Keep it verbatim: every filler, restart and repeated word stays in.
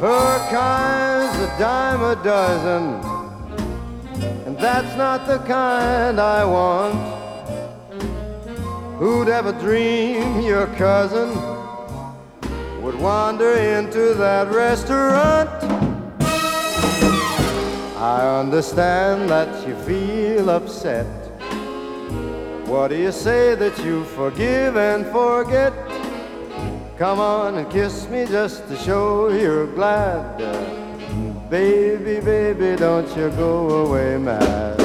Her kind's a dime a dozen, and that's not the kind I want. Who'd ever dream your cousin would wander into that restaurant? I understand that you feel upset. What do you say that you forgive and forget? Come on and kiss me just to show you're glad. Baby, baby, don't you go away mad.